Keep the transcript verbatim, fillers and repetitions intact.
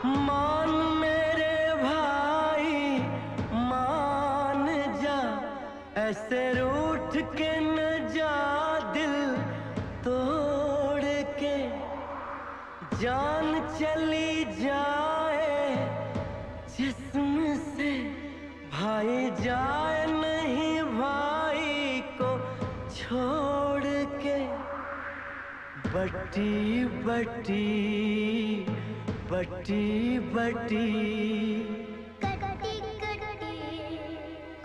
मान मेरे भाई मान जा, ऐसे रूठ के न जा दिल तोड़ के। जान चली जाए जिस्म से, भाई जाए नहीं भाई को छोड़ के। बटी बटी बटी बटी